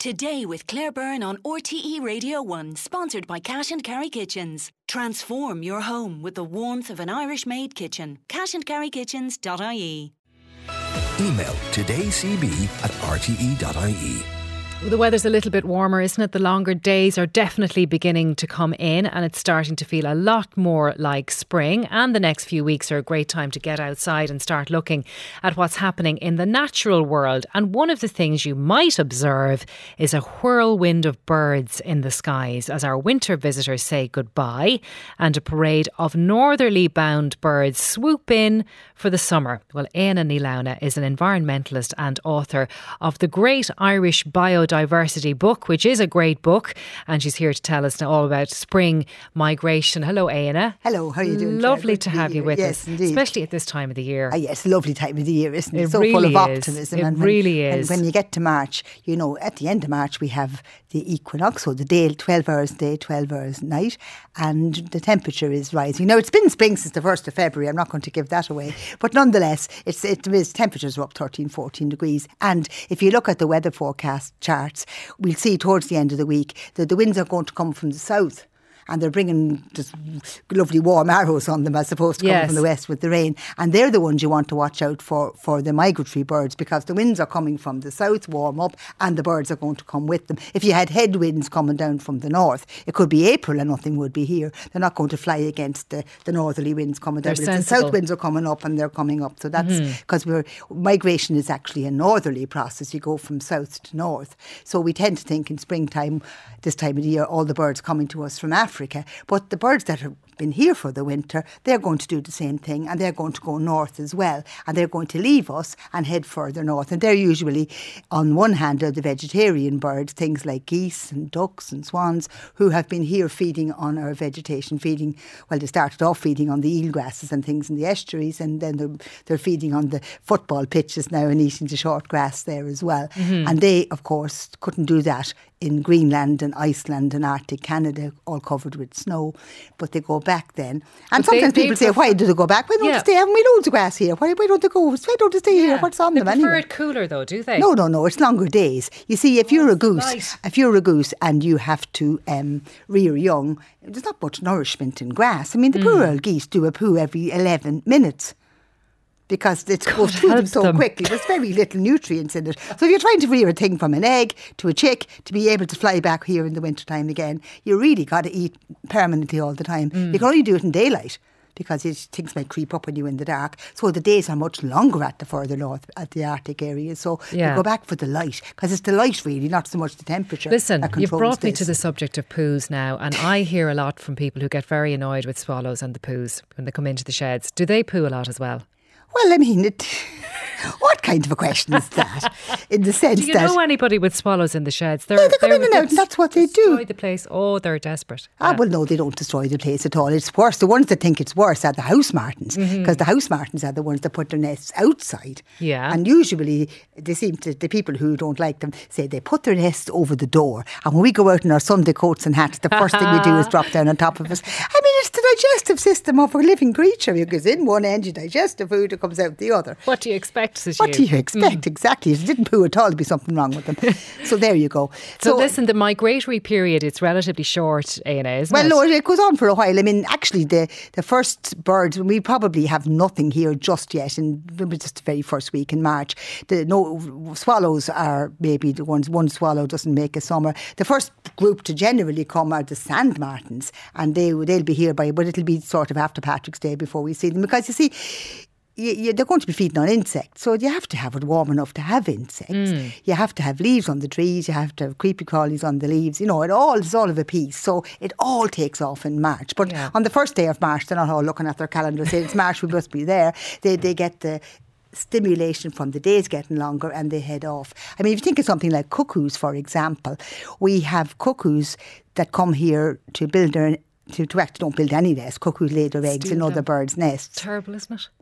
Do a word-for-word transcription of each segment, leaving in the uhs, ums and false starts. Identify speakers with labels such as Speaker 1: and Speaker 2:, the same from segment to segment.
Speaker 1: Today with Claire Byrne on R T E Radio one, sponsored by Cash and Carry Kitchens. Transform your home with the warmth of an Irish-made kitchen. cash and carry kitchens dot I E.
Speaker 2: Email todaycb at r t e dot i e.
Speaker 3: The weather's a little bit warmer, isn't it? The longer days are definitely beginning to come in and it's starting to feel a lot more like spring, and the next few weeks are a great time to get outside and start looking at what's happening in the natural world. And one of the things you might observe is a whirlwind of birds in the skies as our winter visitors say goodbye, and a parade of northerly bound birds swoop in for the summer. Well, Éanna Ní Lamhna is an environmentalist and author of the Great Irish Biodiversity Diversity book, which is a great book, and she's here to tell us now all about spring migration. Hello, Éanna.
Speaker 4: Hello, how are you doing?
Speaker 3: Lovely to have you with
Speaker 4: yes,
Speaker 3: us,
Speaker 4: indeed.
Speaker 3: Especially at this time of the year.
Speaker 4: Ah, yes, lovely time of the year, isn't it?
Speaker 3: It
Speaker 4: so
Speaker 3: really
Speaker 4: full of
Speaker 3: is.
Speaker 4: optimism.
Speaker 3: It
Speaker 4: and
Speaker 3: really
Speaker 4: when,
Speaker 3: is.
Speaker 4: And when you get to March, you know, at the end of March we have the equinox, so the day, twelve hours day, twelve hours night, and the temperature is rising. Now, it's been spring since the first of February, I'm not going to give that away, but nonetheless, it's, it is, temperatures are up thirteen, fourteen degrees, and if you look at the weather forecast charts, we'll see towards the end of the week that the winds are going to come from the south. And they're bringing just lovely warm arrows on them as opposed to coming
Speaker 3: yes.
Speaker 4: from the west with the rain. And they're the ones you want to watch out for, for the migratory birds, because the winds are coming from the south, warm up, and the birds are going to come with them. If you had headwinds coming down from the north, it could be April and nothing would be here. They're not going to fly against the, the northerly winds coming down.
Speaker 3: They're
Speaker 4: but if the south winds are coming up and they're coming up. So that's because mm-hmm. we're migration is actually a northerly process. You go from south to north. So we tend to think in springtime, this time of the year, all the birds coming to us from Africa. Africa, but the birds that have been here for the winter, they're going to do the same thing, and they're going to go north as well, and they're going to leave us and head further north. And they're usually, on one hand, are the vegetarian birds, things like geese and ducks and swans, who have been here feeding on our vegetation, feeding, well, they started off feeding on the eelgrasses and things in the estuaries, and then they're, they're feeding on the football pitches now and eating the short grass there as well. Mm-hmm. And they, of course, couldn't do that in Greenland and Iceland and Arctic Canada, all covered with snow, but they go back then. And but sometimes they, people they say, prefer- why do they go back? Why don't yeah. they stay? Haven't we loads of grass here? Why, why don't they go? Why don't they stay yeah. here? What's on
Speaker 3: they
Speaker 4: them anyway?
Speaker 3: They prefer it cooler though, do they?
Speaker 4: No, no, no. It's longer days. You see, if
Speaker 3: oh,
Speaker 4: you're a goose,
Speaker 3: light.
Speaker 4: if you're a goose and you have to um, rear young, there's not much nourishment in grass. I mean, the mm. poor old geese do a poo every eleven minutes. Because it goes through them so them. quickly. There's very little nutrients in it. So if you're trying to rear a thing from an egg to a chick to be able to fly back here in the wintertime again, you really got to eat permanently all the time. Mm. You can only do it in daylight because things might creep up on you in the dark. So the days are much longer at the further north, at the Arctic areas. So yeah. you go back for the light, because it's the light really, not so much the temperature.
Speaker 3: Listen, you've brought this. me to the subject of poos now, and I hear a lot from people who get very annoyed with swallows and the poos when they come into the sheds. Do they poo a lot as well?
Speaker 4: Well, I mean, it, what kind of a question is that? In the sense
Speaker 3: that... Do you
Speaker 4: that,
Speaker 3: know anybody with swallows in the sheds?
Speaker 4: They're, yeah, they come in and out, and that's what they do.
Speaker 3: Destroy the place. Oh, they're desperate.
Speaker 4: Ah,
Speaker 3: yeah.
Speaker 4: well, no, they don't destroy the place at all. It's worse. The ones that think it's worse are the house martins, because mm-hmm. the house martins are the ones that put their nests outside.
Speaker 3: Yeah.
Speaker 4: And usually, they seem to, the people who don't like them say they put their nests over the door. And when we go out in our Sunday coats and hats, the first thing we do is drop down on top of us. I mean, it's the digestive system of a living creature. It goes in one end, you digest the food, it comes out the other.
Speaker 3: What do you expect, says
Speaker 4: What
Speaker 3: you?
Speaker 4: do you expect? Mm. Exactly. If it didn't poo at all, there'd be something wrong with them. So there you go.
Speaker 3: So, so listen, the migratory period, it's relatively short, Éanna, isn't
Speaker 4: well,
Speaker 3: it?
Speaker 4: Well, no, it goes on for a while. I mean, actually, the, the first birds, we probably have nothing here just yet, in just the very first week in March. The no swallows are maybe the ones, one swallow doesn't make a summer. The first group to generally come are the sand martins, and they, they'll be here by, but it'll be sort of after Patrick's Day before we see them, because you see, You, you, they're going to be feeding on insects, so you have to have it warm enough to have insects. Mm. You have to have leaves on the trees, you have to have creepy crawlies on the leaves, you know, it all is all of a piece. So it all takes off in March. But yeah. on the first day of March, they're not all looking at their calendar saying it's March, we must be there. They, they get the stimulation from the days getting longer and they head off. I mean, if you think of something like cuckoos, for example, we have cuckoos that come here to build their, to, to actually don't build any nests. Cuckoos lay their eggs in other birds' nests.
Speaker 3: Terrible, isn't it?
Speaker 4: Well, no,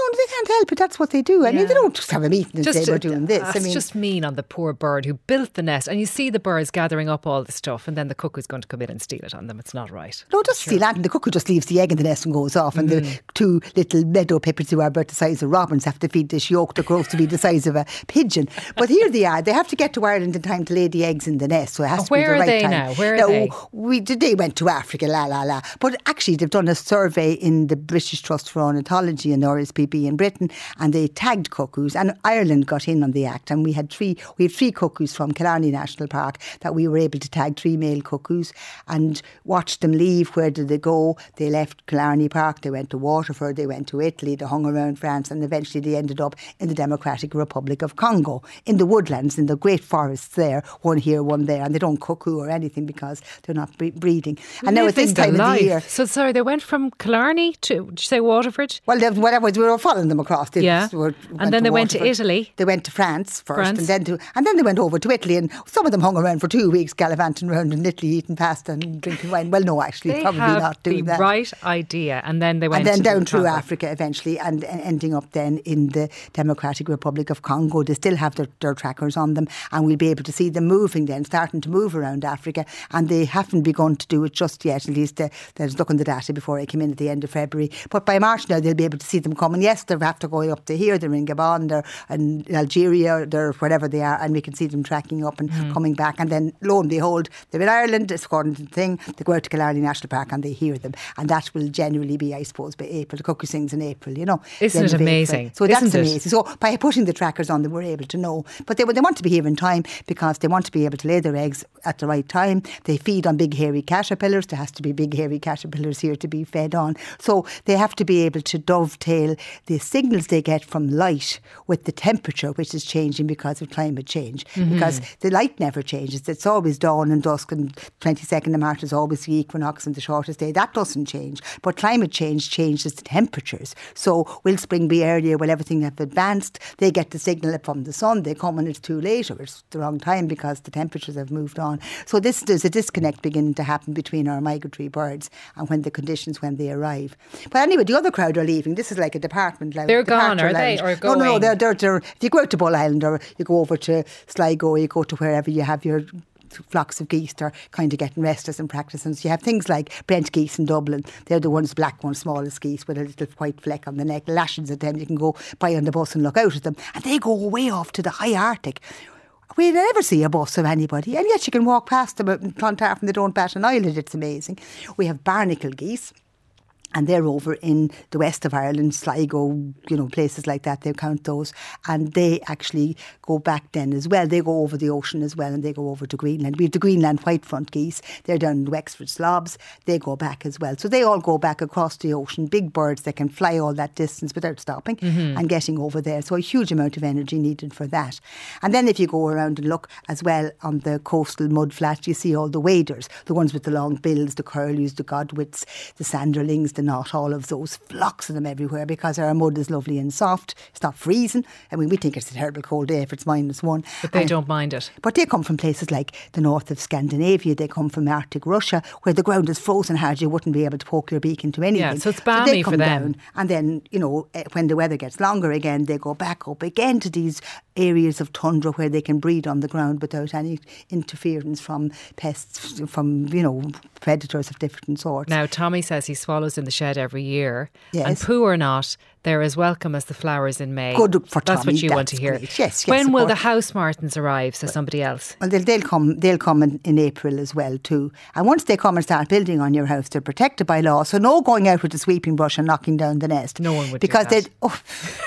Speaker 4: No, they can't help it. That's what they do. I
Speaker 3: Yeah.
Speaker 4: mean, they don't just have a meeting and
Speaker 3: Just,
Speaker 4: say we're doing this.
Speaker 3: uh,
Speaker 4: I
Speaker 3: it's
Speaker 4: mean,
Speaker 3: just mean on the poor bird who built the nest. And you see the birds gathering up all the stuff, and then the cuckoo's going to come in and steal it on them. It's not right.
Speaker 4: no, just steal that, and the cuckoo just leaves the egg in the nest and goes off, and
Speaker 3: Mm.
Speaker 4: the two little meadow pipits who are about the size of robins have to feed this yolk that grows to be the size of a pigeon. But here they are. They have to get to Ireland in time to lay the eggs in the nest, so it has to
Speaker 3: Where
Speaker 4: be the
Speaker 3: are
Speaker 4: right
Speaker 3: they
Speaker 4: time.
Speaker 3: now? Where are
Speaker 4: no,
Speaker 3: they?
Speaker 4: We, they went to Africa, la la la. But actually, they've done a survey in the British Trust for Ornithology and R S P B in Britain, and they tagged cuckoos, and Ireland got in on the act, and we had three we have three cuckoos from Killarney National Park that we were able to tag, three male cuckoos, and watch them leave. Where did they go? They left Killarney Park, they went to Waterford, they went to Italy, they hung around France, and eventually they ended up in the Democratic Republic of Congo, in the woodlands, in the great forests there, one here, one there, and they don't cuckoo or anything because they're not bre- breeding. And now at this
Speaker 3: Living
Speaker 4: time
Speaker 3: the
Speaker 4: of
Speaker 3: life.
Speaker 4: the year,
Speaker 3: So, sorry, they went from Killarney to, did you say Waterford?
Speaker 4: well, they, whatever, we were following them across. They
Speaker 3: Yeah.
Speaker 4: were-
Speaker 3: And then they went to
Speaker 4: Waterford.
Speaker 3: Italy.
Speaker 4: They went to France first,
Speaker 3: France.
Speaker 4: and then to and then they went over to Italy. And some of them hung around for two weeks, gallivanting around in Italy, eating pasta and drinking wine. Well, no, actually,
Speaker 3: They
Speaker 4: probably
Speaker 3: have
Speaker 4: not doing
Speaker 3: the
Speaker 4: that.
Speaker 3: right idea, and then they went
Speaker 4: And then
Speaker 3: to
Speaker 4: down
Speaker 3: the
Speaker 4: through
Speaker 3: Congo.
Speaker 4: Africa eventually, and, and ending up then in the Democratic Republic of Congo. They still have their, their trackers on them, and we'll be able to see them moving then, starting to move around Africa. And they haven't begun to do it just yet. At least uh, there's looking at the data before I came in at the end of February. But by March now, they'll be able to see them coming. Yes, they're after going up to here. They're in Gabon, they're in Algeria, they're wherever they are, and we can see them tracking up and
Speaker 3: Mm.
Speaker 4: coming back. And then lo and behold, they're in Ireland. It's according to the thing. They go out to Killarney National Park and they hear them, and that will generally be, I suppose, by April. The cuckoo sings in April, you know.
Speaker 3: Isn't
Speaker 4: the
Speaker 3: it
Speaker 4: end of April.
Speaker 3: amazing?
Speaker 4: So that's
Speaker 3: Isn't it?
Speaker 4: amazing. So by putting the trackers on them, we're able to know. But they they want to be here in time because they want to be able to lay their eggs at the right time. They feed on big hairy caterpillars. There has to be big hairy caterpillars here to be fed on. So they have to be able to dovetail the signals they get from light with the temperature, which is changing because of climate change.
Speaker 3: Mm-hmm.
Speaker 4: Because the light never changes. It's always dawn and dusk, and twenty-second of March is always the equinox and the shortest day. That doesn't change. But climate change changes the temperatures. So will spring be earlier? Will everything have advanced? They get the signal from the sun. They come when it's too late, or it's the wrong time because the temperatures have moved on. So this there's a disconnect beginning to happen between our migratory birds and when the conditions when they arrive. But anyway, the other crowd are leaving. This is like a department lounge.
Speaker 3: They're gone,
Speaker 4: departure
Speaker 3: are they,
Speaker 4: lounge.
Speaker 3: or
Speaker 4: No, no, no.
Speaker 3: going?
Speaker 4: They're, they're, they're, if you go out to Bull Island or you go over to Sligo, you go to wherever you have your flocks of geese, they're kind of getting restless and practicing. So you have things like Brent geese in Dublin. They're the ones, black ones, smallest geese with a little white fleck on the neck, lashes at them. You can go by on the bus and look out at them. And they go way off to the high Arctic. We never see a bus of anybody, and yet you can walk past them in Clontarf and they don't bat an eyelid. It's amazing. We have barnacle geese. And they're over in the west of Ireland, Sligo, you know, places like that. They count those. And they actually go back then as well. They go over the ocean as well, and they go over to Greenland. We have the Greenland white-front geese. They're down in the Wexford slobs. They go back as well. So they all go back across the ocean. Big birds that can fly all that distance without stopping mm-hmm. and getting over there. So a huge amount of energy needed for that. And then if you go around and look as well on the coastal mud flats, you see all the waders, the ones with the long bills, the curlews, the godwits, the sanderlings, the not all of those, flocks of them everywhere because our mud is lovely and soft. It's not freezing. I mean, we think it's a terrible cold day if it's minus one.
Speaker 3: But they
Speaker 4: and,
Speaker 3: don't mind it.
Speaker 4: But they come from places like the north of Scandinavia. They come from Arctic Russia, where the ground is frozen hard. You wouldn't be able to poke your beak into anything.
Speaker 3: Yeah, so it's
Speaker 4: they
Speaker 3: balmy
Speaker 4: come
Speaker 3: for them.
Speaker 4: Down, and then, you know, when the weather gets longer again, they go back up again to these areas of tundra where they can breed on the ground without any interference from pests, from, you know, predators of different sorts.
Speaker 3: Now, Tommy says he swallows in the shed every year.
Speaker 4: Yes.
Speaker 3: And poo or not, they're as welcome as the flowers in May.
Speaker 4: Good for
Speaker 3: That's
Speaker 4: Tommy,
Speaker 3: what you want
Speaker 4: that's
Speaker 3: to hear.
Speaker 4: great. Yes, yes,
Speaker 3: when
Speaker 4: of
Speaker 3: will
Speaker 4: course.
Speaker 3: the house martins arrive, says somebody else?
Speaker 4: Well, they'll, they'll come. They'll come in, in April as well too. And once they come and start building on your house, they're protected by law. So no going out with a sweeping brush and knocking down the nest.
Speaker 3: No one would do
Speaker 4: because
Speaker 3: that.
Speaker 4: they'd. Oh,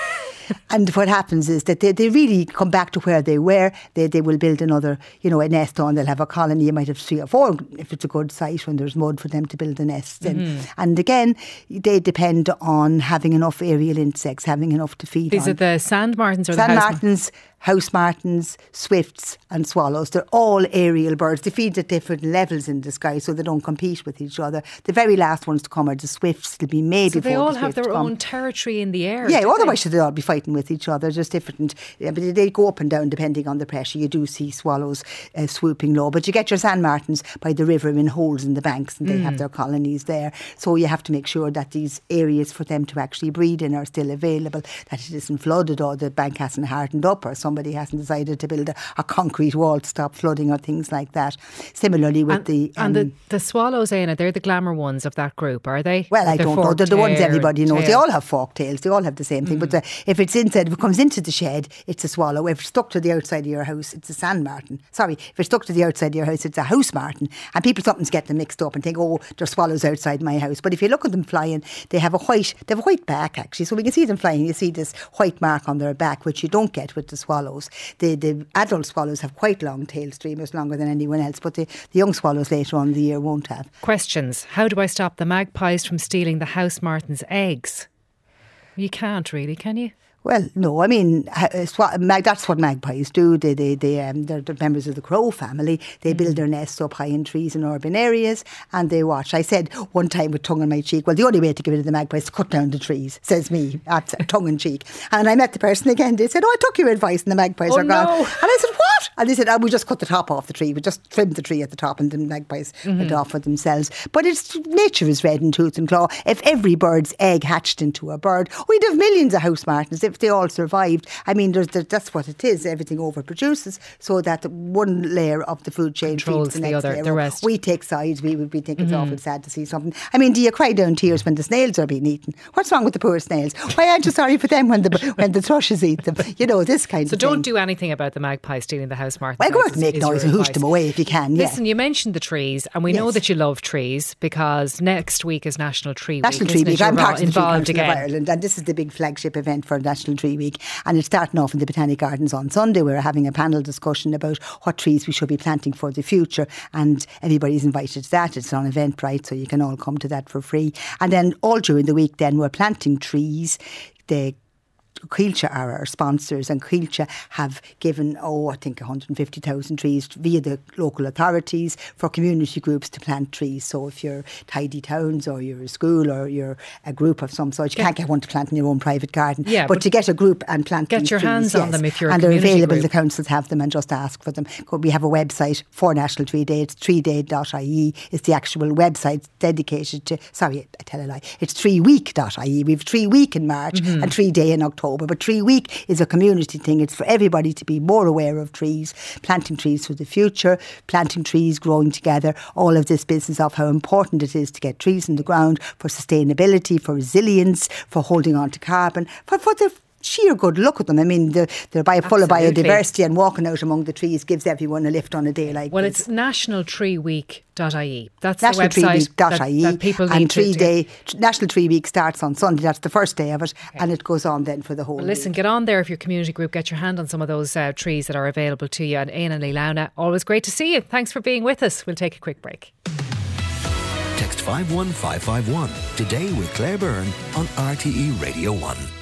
Speaker 4: and what happens is that they, they really come back to where they were. They they will build another, you know, a nest on. They'll have a colony. You might have three or four if it's a good site when there's mud for them to build the nests in. Mm-hmm. And again, they depend on having enough aerial insects, having enough to feed
Speaker 3: These
Speaker 4: on.
Speaker 3: are the sand martins or
Speaker 4: Sand
Speaker 3: the house
Speaker 4: martins house martins, swifts and swallows. They're all aerial birds. They feed at different levels in the sky, so they don't compete with each other. The very last ones to come are the swifts. They'll be made
Speaker 3: so
Speaker 4: before
Speaker 3: they all
Speaker 4: the
Speaker 3: have their
Speaker 4: come.
Speaker 3: own territory in the air.
Speaker 4: Yeah, otherwise they? they'd all be fighting with each other. Just different. Yeah, but they go up and down depending on the pressure. You do see swallows uh, swooping low, but you get your sand martins by the river in holes in the banks, and they mm. have their colonies there. So you have to make sure that these areas for them to actually breed in are still available, that it isn't flooded or the bank hasn't hardened up or somebody hasn't decided to build a, a concrete wall to stop flooding or things like that. Similarly with
Speaker 3: and,
Speaker 4: the... Um,
Speaker 3: and the, the swallows, Éanna, they're the glamour ones of that group, are they?
Speaker 4: Well, I
Speaker 3: they're
Speaker 4: don't know. They're the ones everybody knows.
Speaker 3: Tail.
Speaker 4: They all have forked tails. They all have the same thing. Mm. But the, if it's inside, if it comes into the shed, it's a swallow. If it's stuck to the outside of your house, it's a sand martin. Sorry, if it's stuck to the outside of your house, it's a house martin. And people sometimes get them mixed up and think, oh, there's swallows outside my house. But if you look at them flying, they have a white, they have a white back actually. So we can see them flying. You see this white mark on their back, which you don't get with the swallows. The the adult swallows have quite long tail streamers, longer than anyone else. But the, the young swallows later on in the year won't have.
Speaker 3: Questions. How do I stop the magpies from stealing the house martin's eggs? You can't really, can you?
Speaker 4: Well, no, I mean, that's what magpies do. They, they, they, um, they're, they're members of the crow family. They build their nests up high in trees in urban areas and they watch. I said one time with tongue in my cheek, well, the only way to get rid of the magpies is to cut down the trees, says me, tongue in cheek. And I met the person again. They said, oh, I took your advice and the magpies
Speaker 3: oh,
Speaker 4: are gone.
Speaker 3: No.
Speaker 4: And I said, what? And they said, oh, we just cut the top off the tree. We just trimmed the tree at the top and the magpies mm-hmm. went off for themselves. But it's nature is red in tooth and claw. If every bird's egg hatched into a bird, we'd have millions of house martins if they all survived. I mean, there's the, that's what it is. Everything overproduces, so that one layer of the food chain
Speaker 3: controls
Speaker 4: feeds the,
Speaker 3: the
Speaker 4: next
Speaker 3: other,
Speaker 4: layer.
Speaker 3: the rest.
Speaker 4: We take sides. We would we think it's mm-hmm. awful sad to see something. I mean, do you cry down tears when the snails are being eaten? What's wrong with the poor snails? Why aren't you sorry for them when the when the thrushes eat them? You know, this kind
Speaker 3: so
Speaker 4: of thing.
Speaker 3: So don't do anything about the magpie stealing the house martin.
Speaker 4: Well, go out and make noise and hoosh them away if you can. Yeah.
Speaker 3: Listen, you mentioned the trees, and we yes. know that you love trees because next week is National Tree
Speaker 4: National
Speaker 3: Week.
Speaker 4: Tree Week. I'm part of the Tree
Speaker 3: Council
Speaker 4: of Ireland, and this is the big flagship event for National Tree Week, and it's starting off in the Botanic Gardens on Sunday. We're having a panel discussion about what trees we should be planting for the future, and everybody's invited to that. It's on Eventbrite, so you can all come to that for free. And then all during the week then we're planting trees. The Coillte are our sponsors, and Coillte have given, oh, I think one hundred fifty thousand trees via the local authorities for community groups to plant trees. So if you're Tidy Towns or you're a school or you're a group of some sort, you get, can't get one to plant in your own private garden. Yeah, but, but to get a group and plant
Speaker 3: get
Speaker 4: these
Speaker 3: your
Speaker 4: trees,
Speaker 3: hands
Speaker 4: yes.
Speaker 3: on them if you're
Speaker 4: and
Speaker 3: a
Speaker 4: they're available.
Speaker 3: Group.
Speaker 4: The councils have them, and just ask for them. We have a website for National Tree Day. It's tree day dot I E. It's the actual website dedicated to. Sorry, I tell a lie. It's tree week dot I E. We have Tree Week in March mm-hmm. and Tree Day in October, but Tree Week is a community thing. It's for everybody to be more aware of trees, planting trees for the future, planting trees, growing together, all of this business of how important it is to get trees in the ground for sustainability, for resilience, for holding on to carbon, for, for the sheer good look at them. I mean, they're, they're by, full of biodiversity, and walking out among the trees gives everyone a lift on a day like
Speaker 3: well,
Speaker 4: this.
Speaker 3: Well, it's national tree week dot I E. That's
Speaker 4: National
Speaker 3: the website
Speaker 4: Tree Week dot I E,
Speaker 3: that, that people need
Speaker 4: and Tree
Speaker 3: to,
Speaker 4: Day, National Tree Week starts on Sunday. That's the first day of it, okay. and it goes on then for the whole
Speaker 3: well, listen,
Speaker 4: week.
Speaker 3: Get on there if your community group, get your hand on some of those uh, trees that are available to you. And Éanna Ní Lamhna, always great to see you. Thanks for being with us. We'll take a quick break.
Speaker 2: Text five one five five one today with Claire Byrne on R T E Radio one.